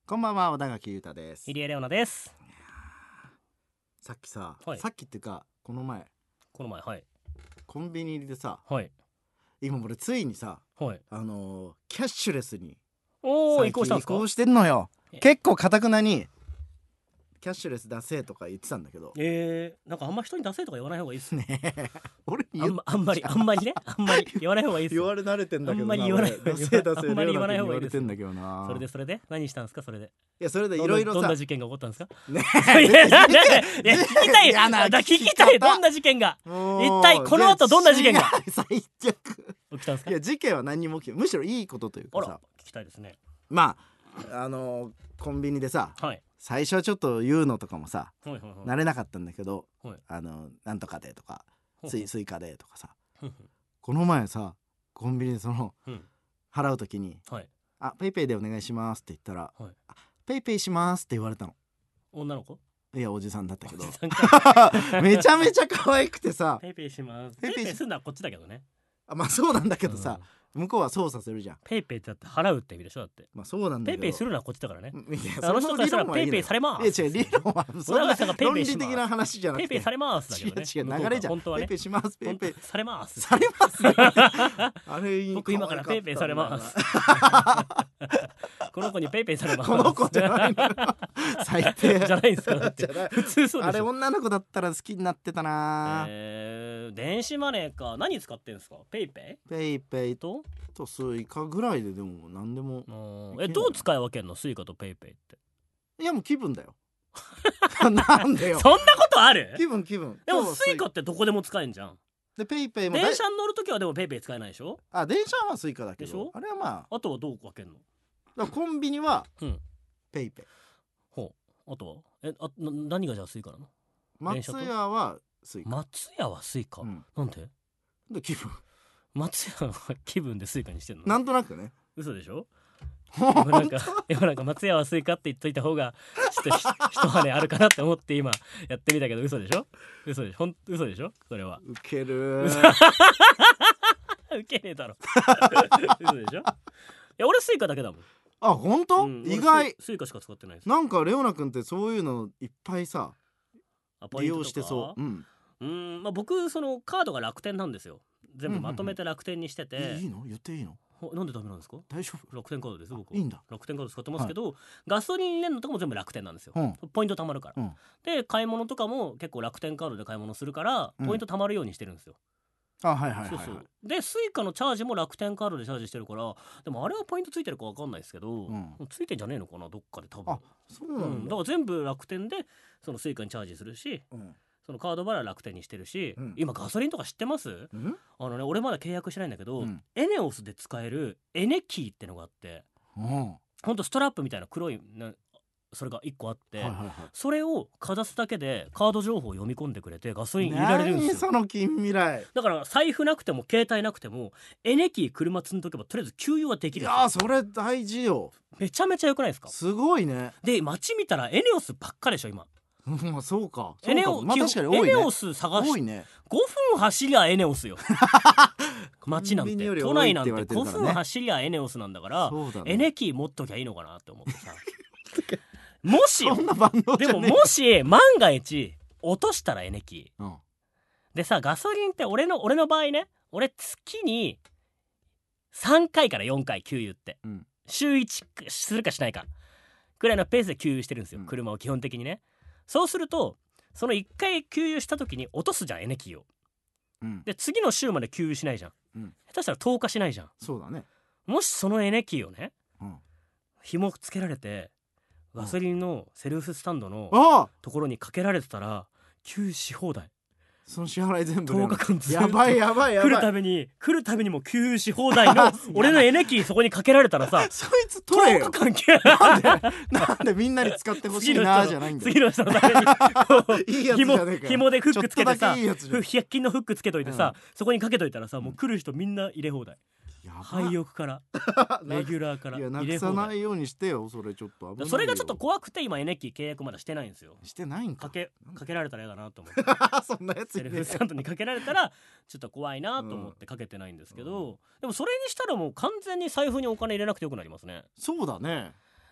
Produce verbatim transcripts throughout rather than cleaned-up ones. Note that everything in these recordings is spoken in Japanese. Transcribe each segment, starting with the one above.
こんばんは、小田垣裕太です。 入江レオナです。 さっきさ、 はい、 さっきっていうかこの前この前はいコンビニでさ、 はい、 今俺ついにさ、 はい、 あのー、キャッシュレスにおー移行したんですか。 移行してんのよ。結構堅くなにキャッシュレス出せとか言ってたんだけど、 えー、なんかあんま人に出せとか言わない方がいいっすね。 俺にあんまあんまりあんまりねあんまり言わない方がいいっす。 言われ慣れてんだけどな。 あんまり言わない出せ出せあんまり言わない方がいいです。 レオナ君に言われてんだけどな。 それでそれで何したんですか。それでいやそれでいろいろさ、 どんな事件が起こったんですか。 ねいやなんでいや聞きたいやなだ聞きたい。どんな事件が一体この後どんな事件が最悪起きたんですか。 いや事件は何にも起きない。むしろいいことというかさ、 あら聞きたいですね。 まああのー、コンビニでさ、 はい、 最初はちょっと言うのとかもさ、 はいはいはい、 慣れなかったんだけど、 はい、 あのなんとかでとかはい、 スイ、スイカでとかさはい、 この前さコンビニでその、 うん、 払うときに、 はい、 あペイペイでお願いしますって言ったら、 はい、 あペイペイしますって言われたの。 女の子。 いやおじさんだったけどおじさんかめちゃめちゃ可愛くてさペイペイします。 ペイペイペイペイすんのはこっちだけどね。 あまあそうなんだけどさ、 うん、 向こうは操作するじゃん。 ペイペイってだって払うって意味でしょ。だってまあそうなんだけどペイペイするのはこっちだからね。 いやあの人からしたらペイペイされます。 いや違う理論はそんな論理的な話じゃなくてペイペイされますだけどね。 違う違う流れじゃん。 本当はねペイペイしますペイペイされますされますあれ僕今からペイペイされますこの子にペイペイされます。 この子じゃないのよ最低じゃないんですか。だって普通そうでしょ。 あれ女の子だったら好きになってたな。 えー、電子マネーか。何使ってんですか。ペイペイペイペイととスイカぐらいででも何でも。 えどう使い分けんのスイカとペイペイって。 いやもう気分だよなんでよそんなことある。 気分気分でもスイカってどこでも使えんじゃん。 でペイペイも電車に乗るときはでもペイペイ使えないでしょ。 あ電車はスイカだけどでしょ。 あれはまああとはどう分けんの。 だからコンビニはペイペイ、 ほうあとはえあな何がじゃあスイカなの。 松屋はスイカ。 松屋はスイカ、うん、なんでで気分松屋は気分でスイカにしてんの。 なんとなくね。 嘘でしょ。今なんか今なんか松屋はスイカって言っといた方がちょっと一跳ねあるかなって思って今やってみたけど嘘でしょ。嘘でしょ。ほん嘘でしょそれは。 ウケるウケねえだろ嘘でしょ。いや俺スイカだけだもん。 あ本当、うん、意外。 スイカしか使ってないです。 なんかレオナ君ってそういうのいっぱいさ利用してそう。うんうん、まあ、僕そのカードが楽天なんですよ。全部まとめて楽天にしてて、うんうんうん、 いいの言っていいの。 なんでダメなんですか。 大丈夫。 楽天カードです僕は。 いいんだ。 楽天カード使ってますけど、はい、ガソリン入れるのとかも全部楽天なんですよ、うん、ポイント貯まるから、うん、で買い物とかも結構楽天カードで買い物するからポイント貯まるようにしてるんですよ、 うん、あはいはいはい、はい、 そうそうでスイカのチャージも楽天カードでチャージしてるから、でもあれはポイントついてるか分かんないですけど、うん、ついてんじゃねえのかなどっかで多分。 あそうなんだ、うん、 だから全部楽天でそのスイカにチャージするし、うん、そのカード払い楽天にしてるし、うん、今ガソリンとか知ってます？うん、あのね俺まだ契約してないんだけど、うん、エネオスで使えるエネキーってのがあって、うん、ほんとストラップみたいな黒いなそれがいっこあって、はいはいはい、それをかざすだけでカード情報を読み込んでくれてガソリン入れられるんですよ。 何その近未来。 だから財布なくても携帯なくてもエネキー車積んどけばとりあえず給油はできる。 いやそれ大事よ。 めちゃめちゃ良くないですか。 すごいね。 で街見たらエネオスばっかでしょ今。 まあそうか。 エネオス、まあ、確かに多いね。エネオス探し多いね。 ごふん走りゃエネオスよ街なんて都内なんてごふん走りゃエネオスなんだから、ね、エネキー持っときゃいいのかなって思ってさもしよでももし万が一落としたらエネキー、うん、でさガソリンって俺の俺の場合ね俺月にさんかいからよんかい給油って、うん、週いちするかしないかくらいのペースで給油してるんですよ、うん、車を基本的にね。そうするとそのいっかい給油した時に落とすじゃんエネキーを、うん、で次の週まで給油しないじゃん、うん、下手したらとおかしないじゃん。 そうだね。 もしそのエネキーをね、うん、紐つけられてガソリンのセルフスタンドのところにかけられてたら給油し放題。 その支払い全部とおかかんずっとやばいやばいやばい来るたびに来るたびにも給油し放題の俺のエネキーそこにかけられたらさそいつ取れよ。 とおかかんけなんでなんでみんなに使ってほしいなじゃないんだよ。 次の人のためにいいやつじゃねえかよ。 紐でフックつけてさいいやつじゃんひゃく均のフックつけといてさ、うん、そこにかけといたらさもう来る人みんな入れ放題。廃屋からレギュラーからいやなくさないようにしてよ。それちょっと危ないよ。 それがちょっと怖くて今エネキー契約まだしてないんですよ。 してないんか。 かけかけられたら嫌だなと思ってそんなやつセルフスタンドにかけられたらちょっと怖いなと思ってかけてないんですけど、うん、でもそれにしたらもう完全に財布にお金入れなくてよくなりますね。 そうだね。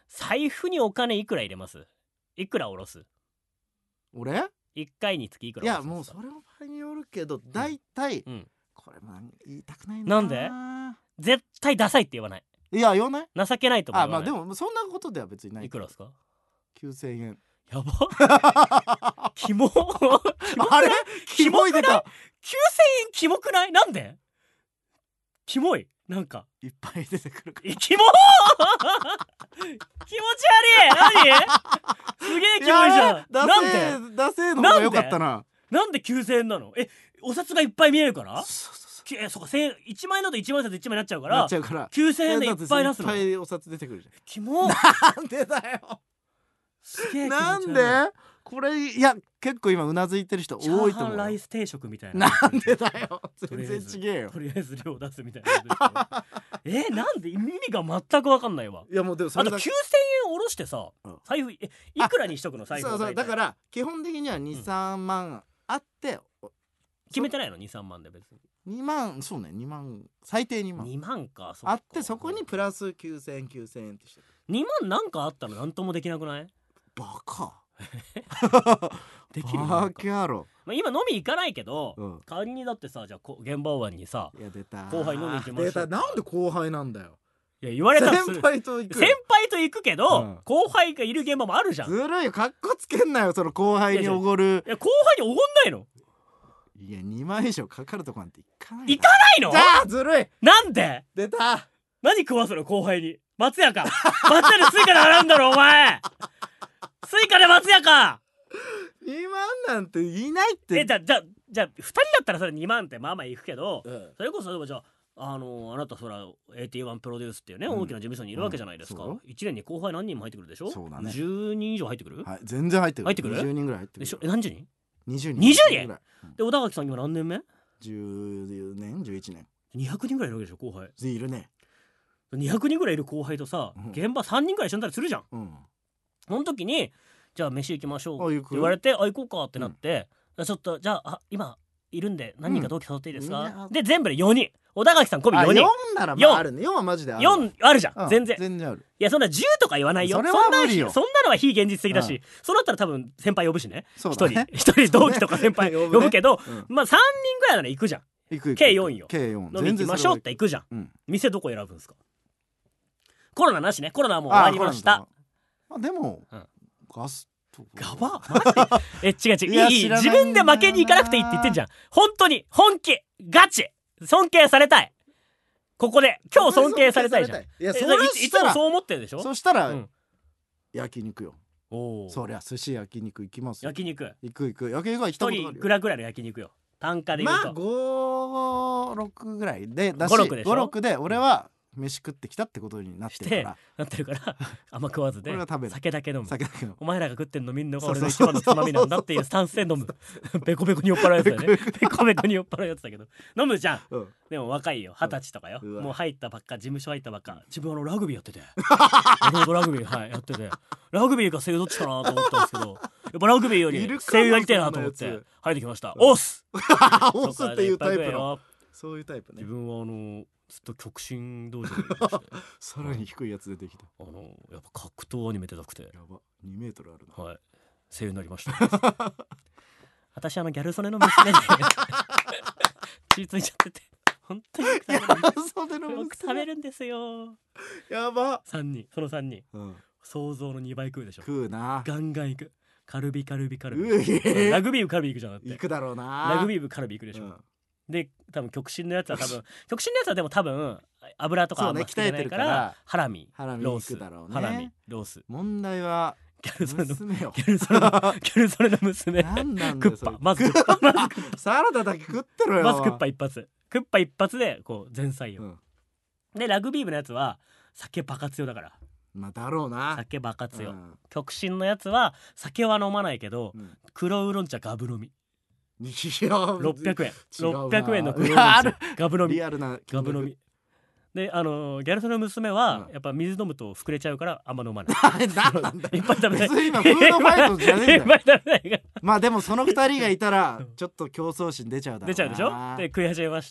財布にお金いくら入れます？いくら下ろす？ 俺いっかいにつきいくらいやもうそれも場合によるけど、だいたいこれも言いたくないな。 なんで？絶対ダサいって言わない。 いや言わない。 情けないとも言わない。 あまあでもそんなことでは別にない。 いくらですか？ きゅうせんえん。 やばキモあれキモい出た。 きゅうせんえんキモくない？なんでキモい？なんかいっぱい出てくるから。 キモ気持ち悪い。何すげえキモいじゃん。なんでダセーの方が良かったな。 なんできゅうせんえんなの？えお札がいっぱい見えるから？ そうそうそう。 えそうかいちまんえんだといちまんえん札いちまいになっちゃうからなっちゃうからきゅうせんえんでいっぱい出すの。 いっぱいお札出てくるじゃん。 キモ。 なんでだよ。 すげえ気持ち悪い。 なんでこれいや結構今うなずいてる人多いと思う。チャーハンライス定食みたいな。 なんでだよ。全然ちげえよ。 とりあえず量出すみたいな。えなんで意味が全く分かんないわ。 いやもうでもそれだけあときゅうせんえん下ろしてさ、うん、財布えいくらにしとくの？財布。 そうそうだから基本的にはに、さんまんあって、 うん、決めてないの？に、さんまんで別に。 にまんそうねにまん最低にまん。 にまんか。 あってそこにプラスきゅうせんえんきゅうせんえんってしてる。 にまんなんかあったらなんともできなくない？ バカ。 できるバカ野郎。 まあ、今飲み行かないけど、 うん、 仮にだってさじゃあ現場終わりにさいや出た後輩飲み行きましょう。 出た。なんで後輩なんだよ。 いや言われたら先輩と行く。 先輩と行くけど、うん、後輩がいる現場もあるじゃん。 ずるいよ。かっこつけんなよその後輩におごる。 いや後輩におごんないの？ いやにまんえん以上かかるとこなんて行かない。 行かないの？ じゃあずるい。 なんで？ 出た。 何食わすの後輩に？松屋か。松屋でスイカで払うんだろお前。スイカで松屋か。 にまんなんていないって。 えじゃじゃじゃふたりだったらそれにまんってまあまあいくけど、うん、それこそ例えばじゃああのー、あなたそら エーティーワン プロデュースっていうね、うん、大きな事務所にいるわけじゃないですか、うん、いちねんに後輩何人も入ってくるでしょ。 そうだね。 じゅうにん以上入ってくる、 はい、全然入ってくる。 入ってくるにじゅうにんぐらい入ってくるでしょ。え何十人？ にじゅうにん。 にじゅうにん、うん、で小田垣さん今何年目？ じゅうねんじゅういちねん。 にひゃくにんぐらいいるわけでしょ後輩。 いるね。 にひゃくにんぐらいいる後輩とさ、うん、現場さんにんぐらい一緒になったりするじゃん、うん、その時にじゃあ飯行きましょうって言われて、あ行こうかってなって、うん、ちょっとじゃああ今いるんで何人か同期誘っていいですか、うん、で全部でよにん小田垣さん込みよにん。 よんならまああるね。よんはマジである。 よんあるじゃん、うん、全然全然ある。 いやそんなじゅうとか言わないよ。 それは無理よ。 そんなのは非現実的だし、うん、そうなったら多分先輩呼ぶしね。 そうだね。 一人一人同期とか先輩呼ぶけど、ねうん、まあさんにんぐらいなら行くじゃん。 行く行く。 計よんよ。 計よん。 飲み行きましょうって行くじゃん、うん、店どこ選ぶんですか？コロナなしね。コロナはもう終わりました。 あでも、うん、ガスガバえ違う違ういいいい自分で負けに行かなくていいって言ってんじゃん。本当に本気ガチ尊敬されたい。ここで今日尊敬されたいじゃん。いやそれいつもそう思ってるでしょ。 そしたら、うん、焼肉よ。おそりゃ寿司焼肉行きますよ。 焼肉行く行く。焼肉は行ったことあるよ。 一人いくらぐらいの焼肉よ単価で言うと。 まあご、ろくぐらいでだしご、ろくでしょ。ご、ろくで俺は飯食ってきたってことになってるからなってるからあんま食わずで酒だけ飲む。 酒だけ飲む。 お前らが食ってんのみんなが俺の一番のつまみなんだっていうスタンスで飲む。ベコベコに酔っ払うやつだよね。ベコベコに酔っ払うやつだけど飲むじゃん、うん、でも若いよ二十歳とかよ、うん、もう入ったばっか事務所入ったばっか。自分あのラグビーやってて俺もラグビーはいやっててラグビーか声優どっちかなと思ったんですけどやっぱラグビーより声優やりたいなと思って入ってきました。オスオスっていうタイプのそういうタイプね。 自分はあのずっと極真道場にいましてさらに低いやつ出てきた。 あのやっぱ格闘アニメ出たくてやばにメートルあるな。 はい声優になりました私あのギャル曽根の娘で血ついちゃってて本当によく食べるんですよく食べるんですよ。 やばさんにんそのさんにん、うん、想像のにばい食うでしょ。 食うな。 ガンガン行く。カルビカルビカルビラグビー部カルビ行くじゃん。だって行くだろうな。 ラグビー部カルビ行くでしょ、うんで多分極真のやつは多分極真のやつはでも多分油とかあんま好きじゃないから、ね、ハラミハラミロースだろうね。 ハラミロース。 問題はギャル曽根の娘よ。 ギャル曽根のギャル曽根の娘。 なんなんだよクッパまずクッパまずクッパサラダだけ食ってろよ。 まずクッパ一発クッパ一発でこう前菜よ、うん、でラグビー部のやつは酒バカ強だから。 まあだろうな。 酒バカ強、うん、極真のやつは酒は飲まないけど、うん、黒ウーロン茶ガブ飲み。ろっぴゃくえんろっぴゃくえんの黒ウーロン茶ガブ飲み。 リアルなガブ飲みであのギャル曽根の娘は、うん、やっぱ水飲むと膨れちゃうからあんま飲まない。 なんだいっぱい食べない。 別に今フードファイトじゃねえんだよ。 いっぱい食べないがまあでもそのふたりがいたらちょっと競争心出ちゃうだろうな。 出ちゃうでしょ。で食い始めました、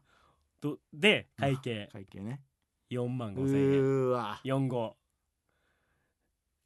うん、で会計会計ねよんまんごせんえん。 うわよんご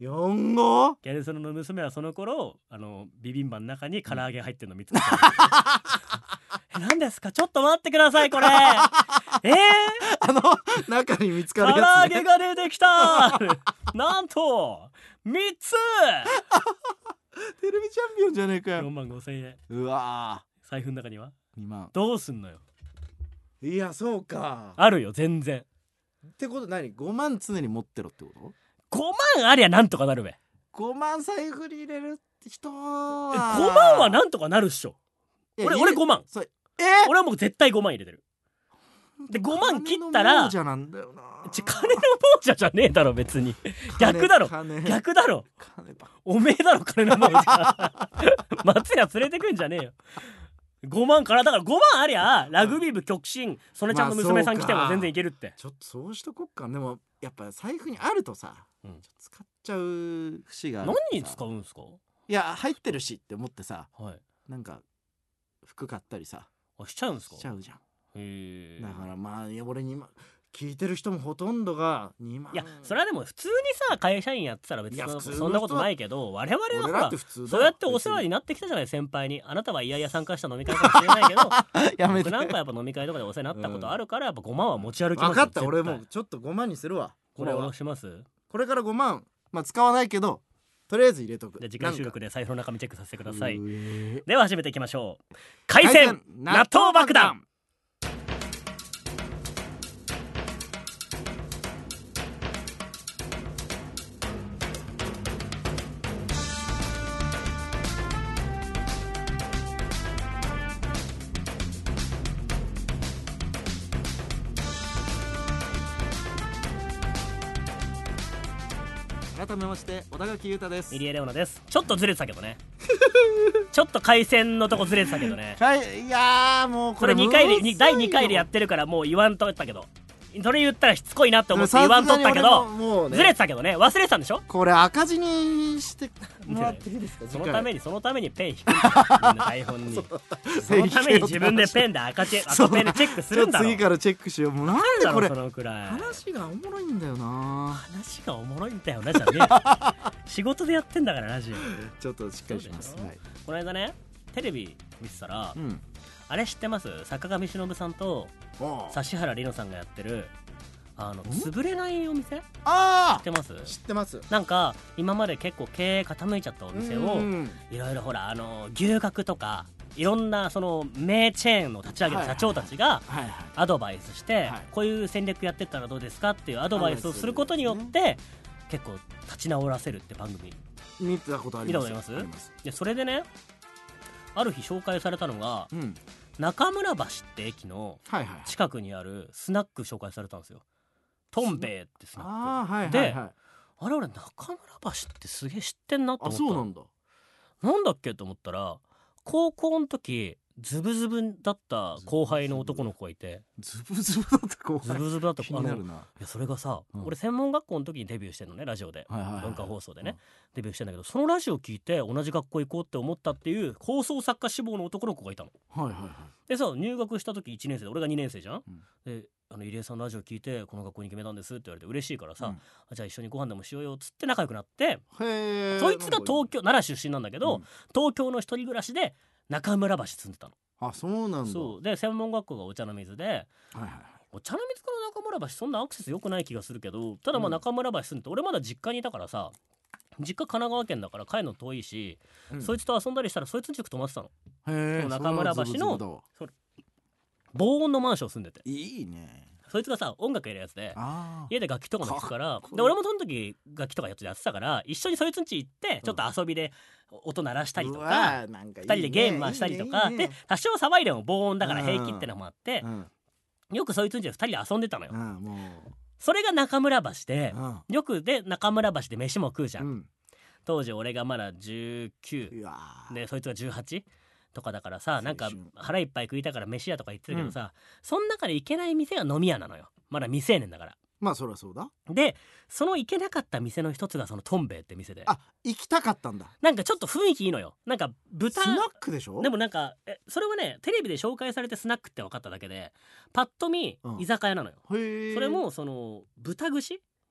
よん号ギャル曽根の娘はその頃あのビビンバの中に唐揚げ入ってるの見つけた、うん、え何ですかちょっと待ってくださいこれえー、 あの中に見つかるやつ、ね、 唐揚げが出てきたなんとみっつテレビチャンピオンじゃねえかよ。 よんまんごせんえん。 うわ財布の中にはにまん。 どうすんのよ。 いやそうかあるよ全然ってこと何ごまん常に持ってろってこと？ ごまんありゃなんとかなるべ。 ごまん財布に入れるって人はごまんはなんとかなるっしょ。俺俺ごまん。 そえ俺はもう絶対ごまん入れてる。でごまん切ったら金の亡者なんだよな。 ち金の亡者じゃねえだろ別に。逆だろ逆だろ。おめえだろ金の亡者。松屋連れてくんじゃねえよ。ごまんからだからごまんありゃラグビー部極真曽根ちゃんの娘さん来ても全然いけるって、まあ、 ちょっとそうしとこっか。でもやっぱ財布にあるとさ、うん、使っちゃう節がある。 何に使うんすか？ いや入ってるしって思ってさ、 はい、 なんか服買ったりさあしちゃうんすか？ しちゃうじゃん。 へだからまあ俺に聞いてる人もほとんどがにまん。 いやそれはでも普通にさ会社員やってたら別に そ, そんなことないけど我々はほらそうやってお世話になってきたじゃない先輩に。あなたはいやいや参加した飲み会かもしれないけどやめて僕なんかやっぱ飲み会とかでお世話になったことあるから、やっぱごまんは持ち歩きますよ。 分かった俺もうちょっとごまんにするわ。 これおろします。 これからごまんまあ使わないけどとりあえず入れとく。 で次回収録で財布の中身チェックさせてください。では始めていきましょう。海鮮納豆爆弾。 改めまして小田垣裕太です。 入江レオナです。ちょっとずれてたけどねちょっと回線のとこずれてたけどねいやーもうこれこれにかいでだいにかいでやってるからもう言わんとったけど、それ言ったらしつこいなって思って言わんとったけど、ね、ずれてたけどね忘れてたんでしょ。 これ赤字にしてもらっていいですか？ そのためにそのためにペン引くんだ台本にそのために自分でペンで赤チェ赤ペンでチェックするんだろ。 次からチェックしよう。もうなんでこれそのくらい話がおもろいんだよな。 話がおもろいんだよなじゃねえ仕事でやってんだからラジオちょっとしっかりします、はい、 この間ねテレビ見てたら、うん、あれ知ってます？坂上忍さんと指原莉乃さんがやってるあの潰れないお店、 あ知ってます？ 知ってます。 なんか今まで結構経営傾いちゃったお店をいろいろほらあの牛角とかいろんなその名チェーンの立ち上げた社長たちがアドバイスしてこういう戦略やってったらどうですかっていうアドバイスをすることによって結構立ち直らせるって番組見たことあります。 見たことあります？でそれでねある日紹介されたのが、うん、中村橋って駅の近くにあるスナック紹介されたんですよ。トンベイってスナック、あ、はいはいはい、であれ俺中村橋ってすげえ知ってんなと思った。 あ、そうなんだ。 なんだっけと思ったら高校の時ズブズブだった後輩の男の子がいて、 ズブズブだった後輩ズブズブだった気になるな。 いやそれがさ、うん、俺専門学校の時にデビューしてんのねラジオで、はいはいはい、文化放送でね、うん、デビューしてんだけどそのラジオ聞いて同じ学校行こうって思ったっていう放送作家志望の男の子がいたの、はいはいはい、でさ入学した時いちねん生で俺がにねん生じゃん、うん、であの入江さんのラジオ聞いてこの学校に決めたんですって言われて嬉しいからさ、うん、あじゃあ一緒にご飯でもしようよっつって仲良くなって、へそいつが東京奈良出身なんだけど、うん、東京の一人暮らしで中村橋住んでたの。 あ、そうなんだ。 そうで専門学校がお茶の水で、はいはいはい、お茶の水から中村橋そんなアクセス良くない気がするけど、ただまあ中村橋住んでて、うん、俺まだ実家にいたからさ実家神奈川県だから帰るの遠いし、うん、そいつと遊んだりしたらそいつんちよく泊まってたの。へえ。中村橋の防音のマンション住んでていいね。 そいつがさ音楽やるやつで家で楽器とかも弾くからで俺もその時楽器とかやってやってたから一緒にそいつん家行ってちょっと遊びで音鳴らしたりとか、うん、ふたりでゲーム回したりとか、いいねいいね、で多少騒いでも防音だから平気ってのもあって、うん、よくそいつん家でふたりで遊んでたのよ、うん、もうそれが中村橋で、うん、よくで中村橋で飯も食うじゃん、うん、当時俺がまだじゅうきゅうでそいつがじゅうはちとかだからさ、なんか腹いっぱい食いたから飯屋とか行ってるけどさ、うん、その中で行けない店が飲み屋なのよ。まだ未成年だから。 まあそりゃそうだ。 でその行けなかった店の一つがそのトンベイって店で、 あ、行きたかったんだ。 なんかちょっと雰囲気いいのよ。なんか豚スナックでしょ。 でもなんかえそれはねテレビで紹介されてスナックって分かっただけでパッと見居酒屋なのよ、うん、へー。それもその豚串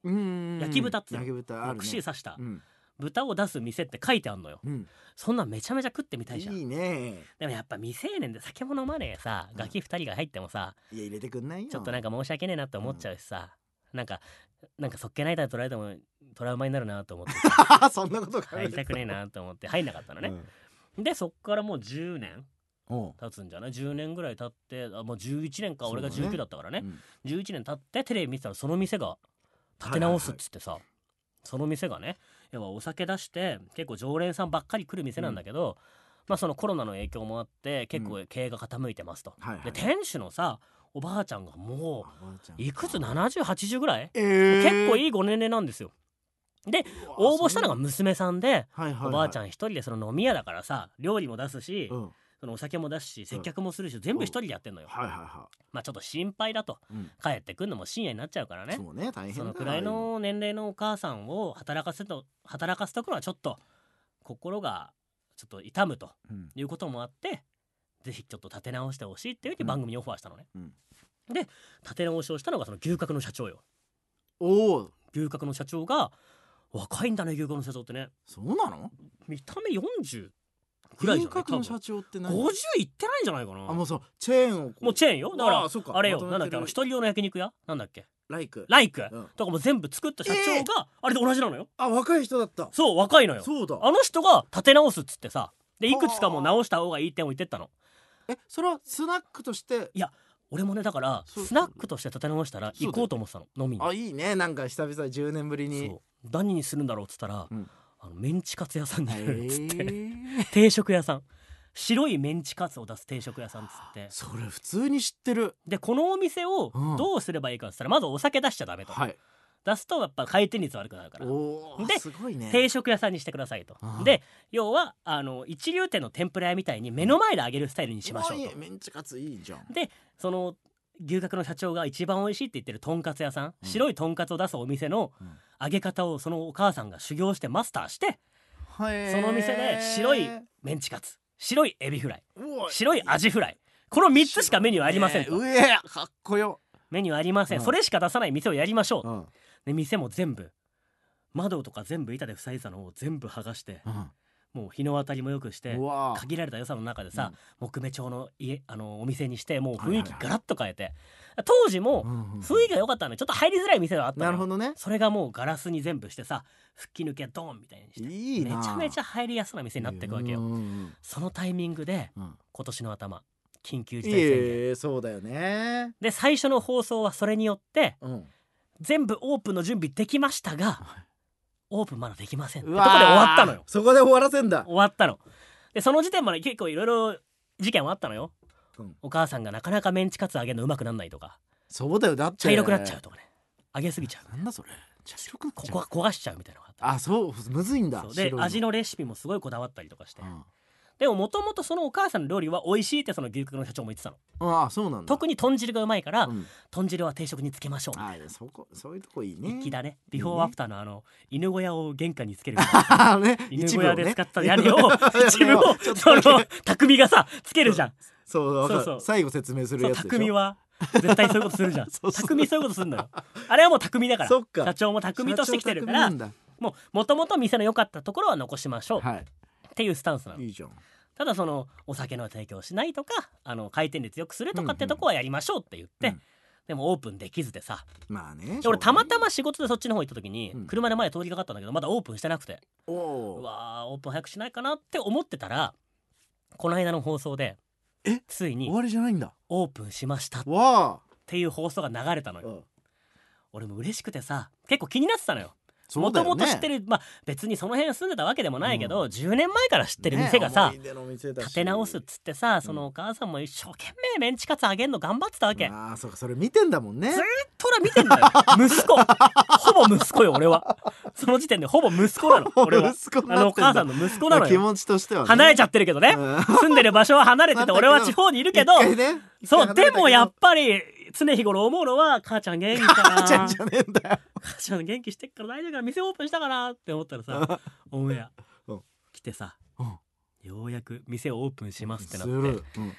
焼き豚っつうの、 焼き豚あるね、 串刺した、 うん、 豚を出す店って書いてあんのよ、 うん、 そんなんめちゃめちゃ食ってみたいじゃん。 いいね。 でもやっぱ未成年で酒も飲まねえさ、ガキふたりが入ってもさ、 いや入れてくんないよ。 ちょっとなんか申し訳ねえなって思っちゃうしさ、うん、なんかなんかそっけないだと捉えてもトラウマになるなと思ってそんなこと入りたくねえなと思って入んなかったのね、うん、でそっからもうじゅうねん経つんじゃない、じゅうねんぐらい経って、あもうじゅういちねんか、俺がじゅうきゅうだったからね、うん、じゅういちねん経ってテレビ見てたらその店が立て直すっつってさ、はいはいはい、その店がね要はお酒出して結構常連さんばっかり来る店なんだけど、うん、まあそのコロナの影響もあって結構経営が傾いてますと、うんはいはい、で店主のさおばあちゃんがもういくつななじゅう、はちじゅうぐらい、えー、結構いいご年齢なんですよ。で応募したのが娘さんで、はいはいはい、おばあちゃん一人でその飲み屋だからさ料理も出すし、うん、そのお酒も出すし接客もするし、うん、全部一人でやってんのよ、うんはいはいはい、まあちょっと心配だと、うん、帰ってくんのも深夜になっちゃうからね、そうね大変だ、そのくらいの年齢のお母さんを働かせと働かせとくのはちょっと心がちょっと痛むということもあって、うん、ぜひちょっと立て直してほしいっていうふうに番組にオファーしたのね、うんうん、で立て直しをしたのがその牛角の社長よ。おお牛角の社長が若いんだね、牛角の社長ってね。そうなの？見た目よんじゅうくらいじゃない？牛角の社長って何？ごじゅういってないんじゃないかな。あもうそうチェーンをもうチェーンよ。だから あ, あ, あれよ、なんだっけ、あの一人用の焼肉屋なんだっけ、ライクライク、うん、とかも全部作った社長があれと同じなのよ。あ若い人だった。そう若いのよ。そうだ、あの人が立て直すっつってさ、でいくつかも直した方がいい点を言ってったの。えそれはスナックとして？いや俺もねだからスナックとして立て直したら行こうと思ってたの、飲みに。あいいね、なんか久々じゅうねんぶりに。そう何にするんだろうっつったら、うん、あのメンチカツ屋さんになるっつって、えー、定食屋さん、白いメンチカツを出す定食屋さんっつって。それ普通に知ってる。でこのお店をどうすればいいかっつったら、うん、まずお酒出しちゃダメと、はい、出すとやっぱ回転率悪くなるから。おで、すごいね、定食屋さんにしてくださいと。で要はあの一流店の天ぷら屋みたいに目の前で揚げるスタイルにしましょうと。いいメンチカツいいじゃん。でその牛角の社長が一番美味しいって言ってるとんかつ屋さん、うん、白いとんかつを出すお店の揚げ方をそのお母さんが修行してマスターして、その店で白いメンチカツ、白いエビフライ、白いアジフライ、このみっつしかメニューありませんと。うえかっこよ。メニューありません、うん、それしか出さない店をやりましょう、うん、で店も全部窓とか全部板で塞いだのを全部剥がして、うんもう日の当たりもよくして限られた予算の中でさ、うん、木目調の家あのお店にしてもう雰囲気ガラッと変えて、はいはいはい、当時も雰囲気が良かったのでちょっと入りづらい店があったの。なるほどね。それがもうガラスに全部してさ吹き抜けドーンみたいにしていいな、めちゃめちゃ入りやすな店になっていくわけよ。そのタイミングで、うん、今年の頭緊急事態宣言、えー、そうだよね。で最初の放送はそれによって、うん、全部オープンの準備できましたがオープンまだできませんってとこで終わったのよ。そこで終わらせんだ。終わったので、その時点まで結構いろいろ事件はあったのよ、うん、お母さんがなかなかメンチカツ揚げるのうまくなんないとか。そうだよ、だって茶色くなっちゃうとかね、揚げすぎちゃう、なんだそれ、茶色くなっちゃう、ここ焦がしちゃうみたいなのがあった。あ、そうむずいんだ。そうで味のレシピもすごいこだわったりとかして、うん、でももともとそのお母さんの料理は美味しいってその牛角の社長も言ってたの。ああそうなんだ。特に豚汁がうまいから、うん、豚汁は定食につけましょう。ああそこそういうとこいいね。粋だね。ビフォーアフターのあの犬小屋を玄関につけるね、犬小屋で使った屋根を一部をその匠がさつけるじゃん。そうそうそう、最後説明するやつでしょ。匠は絶対そういうことするじゃん。匠そういうことするのよ。あれはもう匠だから。そっか、社長も匠として来てるからもうもともと店の良かったところは残しましょう、はい、っていうスタンスなの。いいじゃん。ただそのお酒の提供しないとかあの回転率よくするとかってとこはやりましょうって言って、うんうん、でもオープンできずでさ、まあね、で俺たまたま仕事でそっちの方行った時に、うん、車で前通りかかったんだけどまだオープンしてなくて、おうわーオープン早くしないかなって思ってたらこの間の放送でえついに終わりじゃないんだ、オープンしましたっていう放送が流れたのよ。俺も嬉しくてさ結構気になってたのよ。もともと知ってる、まあ別にその辺住んでたわけでもないけど、うん、じゅうねんまえから知ってる店がさ、ね、立て直すっつってさ、うん、そのお母さんも一生懸命メンチカツあげんの頑張ってたわけ。ああそうか、それ見てんだもんね。ずっと俺見てんだよ息子ほぼ息子よ俺は。その時点でほぼ息子なの俺は。あのお母さんの息子なのよ。気持ちとしては、ね、離れちゃってるけどね、うん、住んでる場所は離れてて俺は地方にいるけど、ね、そうでもやっぱり常日頃思うのは母ちゃん元気かな母ちゃんじゃねえんだよ母ちゃん元気してっから大丈夫かな、店オープンしたかなって思ったらさオンエア来てさ、うん、ようやく店をオープンしますってなって、うん、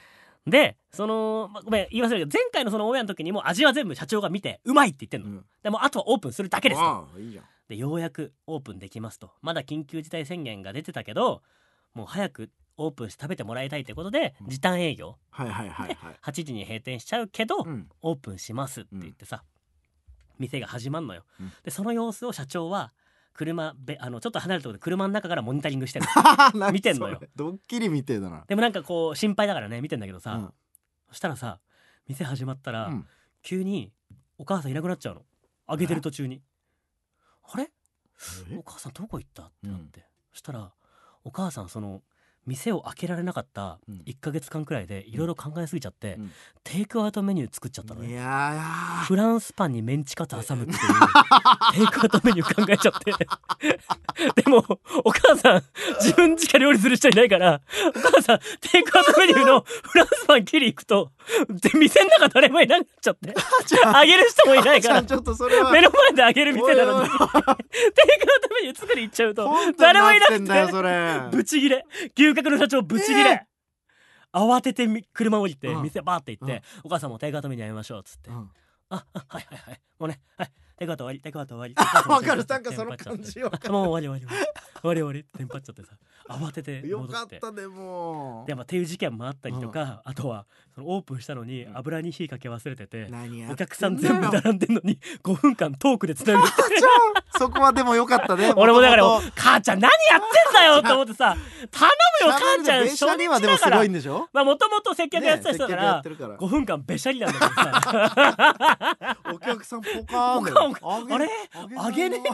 でその、ま、ごめん言い忘れるけど前回のそのオンエアの時にも味は全部社長が見てうまいって言ってんの、うん、でもあとはオープンするだけですと。 ああいいじゃん。 でようやくオープンできますと。まだ緊急事態宣言が出てたけどもう早くオープンして食べてもらいたいということで、うん、時短営業、 はいはいはいはい、 はちじに閉店しちゃうけど、 うん、 オープンしますって言ってさ、うん、店が始まんのよ、 うん、 でその様子を社長は車べあのちょっと離れたところで車の中からモニタリングしてるの見てんのよ。 ドッキリみてえだな。 でもなんかこう心配だからね見てんだけどさ、 うん、 そしたらさ店始まったら、 うん、 急にお母さんいなくなっちゃうの。揚げてる途中にあれお母さんどこ行ったってなって、うん、そしたらお母さんその店を開けられなかったいっかげつかんくらいでいろいろ考えすぎちゃって、うん、テイクアウトメニュー作っちゃったのね。 いやフランスパンにメンチカツ挟むっていうテイクアウトメニュー考えちゃってでもお母さん自分しか料理する人いないからお母さんテイクアウトメニューのフランスパン切り行くとで店の中誰もいなくなっちゃってあげる人もいないからちょっとそれは目の前であげる店なのにテイクアウトメニュー作り行っちゃうと誰もいなくてブチギレ牛角の社長ブチギレ、えー、慌てて車降りて、うん、店バーって行って、うん、お母さんもテイクアウトメニューやめましょうっつって、うん、ああはいはいはいもうねはいテイクアウト終わりテイクアウト終わりわかるなんかその感じわかるもう終わり終わり終わり終わりテンパっちゃってさ慌てて戻ってよかったでもでもっていう事件もあったりとか、うん、あとはそのオープンしたのに油に火かけ忘れてて、うん、お客さん全部並んでんのにごふんかんトークでつなぐってそこはでもよかったね俺もだから母ちゃん何やってんだよって思ってさ頼むよ母ちゃんべしゃりはでもすごいんでしょ。 まあもともと接客やってた人だから、ね、ごふんかんべしゃりなんだけどさお客さんポカーンだよあれあげね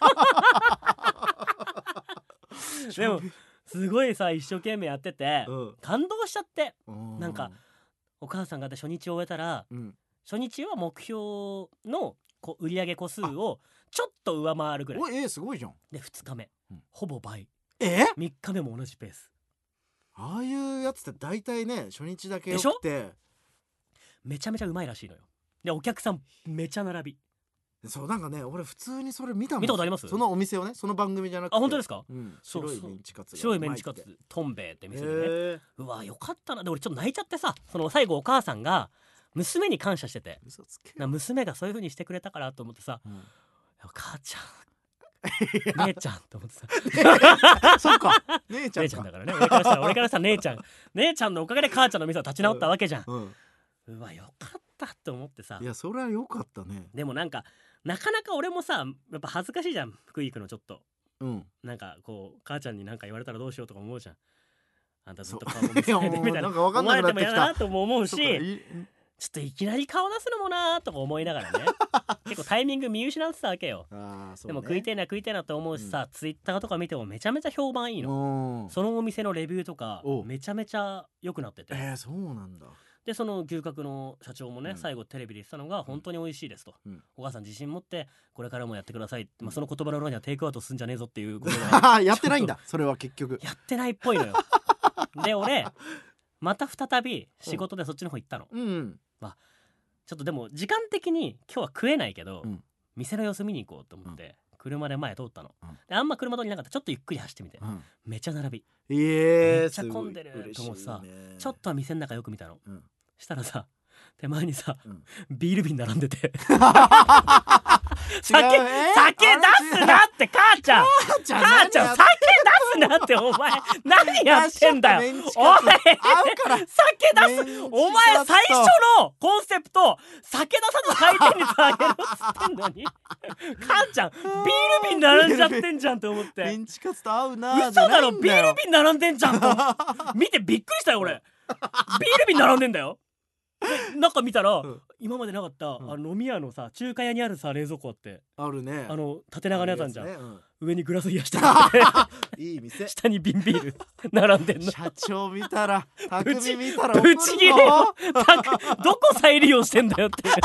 えでもすごいさ一生懸命やってて、うん、感動しちゃってなんかお母さんが初日を終えたら、うん、初日は目標のこ売上個数をちょっと上回るぐらい。 おえー、すごいじゃん。 でふつかめ、うん、ほぼ倍。 えー、 みっかめも同じペース。 ああいうやつって大体ね初日だけよくてめちゃめちゃうまいらしいのよ。でお客さんめちゃ並び。 そうなんかね俺普通にそれ見たもん。 見たことあります？ そのお店をねその番組じゃなくて。 あ本当ですか？ うん、白いメンチカツ白いメンチカツトンベイって店でね。うわよかったな。で俺ちょっと泣いちゃってさその最後お母さんが娘に感謝しててな娘がそういう風にしてくれたからと思ってさ、うん、母ちゃん姉ちゃんと思ってさそうか姉ちゃんか姉ちゃんだからね俺からしたら俺からしたら姉ちゃん姉ちゃんのおかげで母ちゃんの店は立ち直ったわけじゃん、うんうん、うわよかったって思ってさ。 いやそれはよかったね。 でもなんかなかなか俺もさやっぱ恥ずかしいじゃん福井行くのちょっと、 うん、 なんかこう母ちゃんに何か言われたらどうしようとか思うじゃん。あんたずっと顔も見せないでみたいな思われても嫌だなとも思うしちょっといきなり顔出すのもなーとか思いながらね結構タイミング見失ってたわけよ。 あそう、ね、 でも食いてえな食いてえなと思うしさ、うん、ツイッターとか見てもめちゃめちゃ評判いいの。そのお店のレビューとかめちゃめちゃ良くなっててえー、そうなんだ。 でその牛角の社長もね、うん、最後テレビで言ってたのが本当に美味しいですと、うん、お母さん自信持ってこれからもやってくださいって、まあ、その言葉の裏にはテイクアウトすんじゃねえぞっていうことでやってないんだそれは結局やってないっぽいのよで俺また再び仕事でそっちの方行ったの、 うんうん、 まあちょっとでも時間的に今日は食えないけど、うん、店の様子見に行こうと思って、うん、車で前通ったの、うん、であんま車通りなかった。ちょっとゆっくり走ってみて、うん、めちゃ並び、 えー、 めっちゃ混んでると思ってさ、ちょっとは店の中よく見たの、うん、したらさ手前にさ、うん、ビール瓶並んでて酒、酒出すなって母ちゃん母ちゃん、母ちゃん酒出すなってお前何やってんだよおい酒出すお前最初のコンセプト酒出さず回転率上げろっつってんのに母ちゃんビール瓶並んじゃってんじゃんと思ってメンチカツと合うな嘘だろビール瓶並んでんじゃんと見てびっくりしたよ俺ビール瓶並んでんだよ中見たら、うん、今までなかった、うん、あの飲み屋のさ中華屋にあるさ冷蔵庫あってあるね。 あの縦長のやつあんじゃん、ねうん、上にグラス冷やしていい店下に瓶ビール並んでんの。 社長見たら匠見たらぶち切れよどこ再利用してんだよって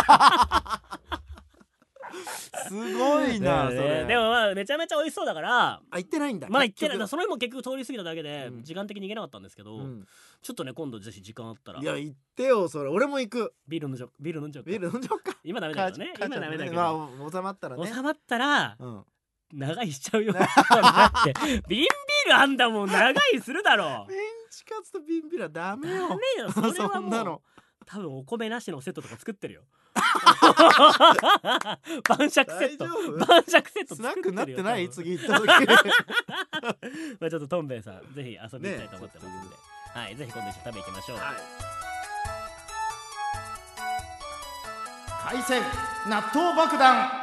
すごいな、ね、それでもまあめちゃめちゃ美味しそうだからあ行ってないんだ。 まだ行ってない。その日も結局通り過ぎただけで、うん、時間的に行けなかったんですけど、うん、ちょっとね今度ぜひ時間あったらいや行ってよそれ。俺も行く。 ビール飲んじゃうビール飲んじゃうビール飲んじゃうか今ダメだけどね今ダメだけど、 まあ、収まったらね収まったら、うん、長いしちゃうよだって瓶ビールあんだもん長いするだろメンチ串カツとビンビラダメよ。 ダメよ、それはもうそんなの多分お米なしのセットとか作ってるよ。晩酌セット晩酌セットスナッ作ってるよ。 クなってない次行った時まあちょっとトンベイさんぜひ遊びに行きたいと思ってますんで、ね、はいぜひ今度一緒に食べ行きましょう、はい、 海鮮納豆爆弾。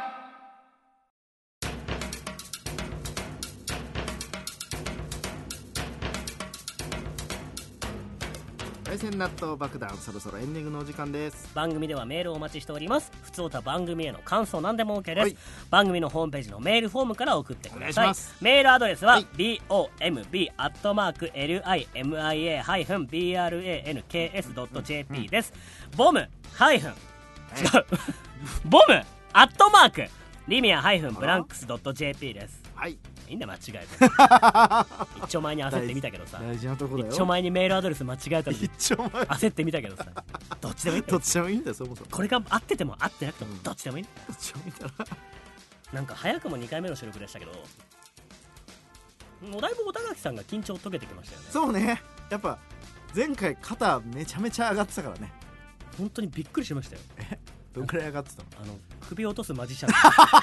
海鮮納豆爆弾、そろそろエンディングのお時間です。 番組ではメールをお待ちしております。ふつおた番組への感想何でも OK です、はい、番組のホームページのメールフォームから送ってください。メールアドレスは、はい、ボム アットマーク リミア ブランクス ドット ジェーピー です。ボムハイフン違うボムアットマークリミア ブランクス ドット ジェーピー です。はい、いいんだ間違えて一丁前に焦ってみたけどさ、 大事なとこだよ。 一丁前にメールアドレス間違えたのに焦ってみたけどさ、どっちでもいいんだよ。 どっちでもいいんだよ。そもそもこれが合ってても合ってなくてもどっちでもいいんだよ。 どっちでもいいんだな。 なんか早くもにかいめの収録でしたけど、もうだいぶ小田垣さんが緊張解けてきましたよね。 そうね、やっぱ前回肩めちゃめちゃ上がってたからね。 本当にびっくりしましたよ。 えどんくらい上がってたの？ あの首を落とすマジシャン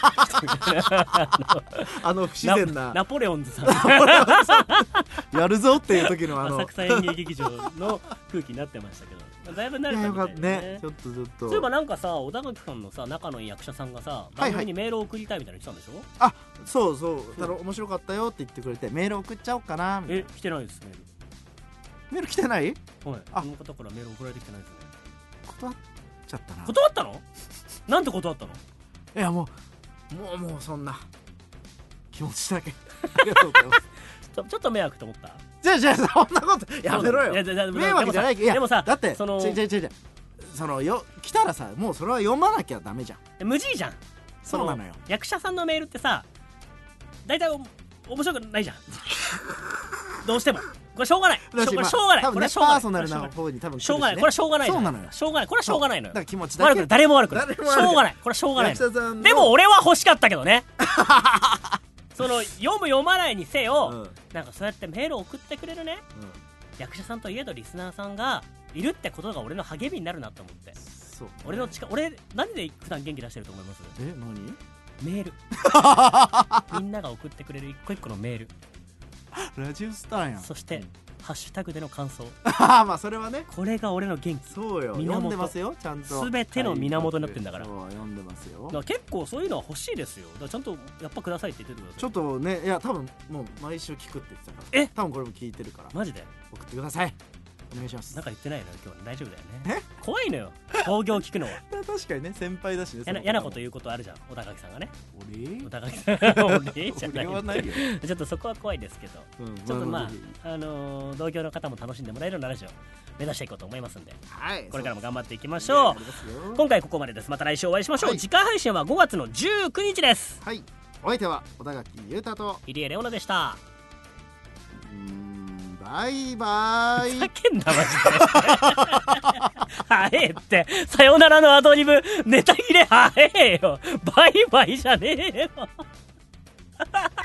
あの不自然なナポレオンズさんやるぞっていう時のあの浅草演芸劇場の空気になってましたけど、だいぶ慣れたみたいです ね, ねちょっとちょっとそういえばなんかさ、小田垣さんのさ仲のいい役者さんがさ番組にメールを送りたいみたいなの来たんでしょ、はいはい、あそうそう、だから面白かったよって言ってくれてメール送っちゃおうかなみたいな。 え来てないですメール。 メール来てない？はい、 あこの方からメール送られてきてないですね。 断っちゃったな。 断ったの？なんて断ったの？ いやもうもうもうそんな気持ちだけありがとうございますちょ, ちょっと迷惑と思った。 じゃあじゃあそんなことやめろよ。迷惑じゃないけど、いやでもさだってその違う違う違うそのよ来たらさもうそれは読まなきゃダメじゃん。 無事じゃん。 そうなのよ。 役者さんのメールってさ大体面白くないじゃんどうしてもこれしょうがない。これしょうがない。 多分ねパーソナルな方に多分しょうがない。これしょうがない。 そうなのよ。 しょうがない。これはしょうがないのよ。 だから気持ちだけ。 誰も悪くない。しょうがない。これはしょうがない。でも俺は欲しかったけどね。その読む読まないにせよ、なんかそうやってメールを送ってくれるね、役者さんといえどリスナーさんがいるってことが俺の励みになるなと思って。そう。俺の力、俺何で普段元気出してると思います？ え、何？ メール。みんなが送ってくれる一個一個のメール。 ラジオスターやん。 そしてハッシュタグでの感想。 ああまあそれはね。 これが俺の元気。 そうよ。読んでますよちゃんと。 すべての源になってんだから。 そう読んでますよ。だから結構そういうのは欲しいですよ。だからちゃんとやっぱくださいって言っててください。 ちょっとねいや多分もう毎週聞くって言ってたから。え？多分これも聞いてるから。 マジで？ 送ってください。お願いします。 なんか言ってないの今日大丈夫だよね。え？怖いのよ。興行聞くのは。 確かにね先輩だしね。 嫌なこと言うことあるじゃん小田垣さんがね。 俺？ 小田垣さん。俺じゃない。 俺はないよ。 ちょっとそこは怖いですけど。うん、ちょっとまああのー、同業の方も楽しんでもらえるようなラジオ目指していこうと思いますんで。はい。これからも頑張っていきましょう。今回ここまでです。また来週お会いしましょう。はい、次回配信はごがつのじゅうくにちです。はい。 お相手は小田垣優太と入江レオナでした。 バイバイ。 ふざけんなマジではえってさよならのアドリブネタ切れはえよ。バイバイじゃねえよ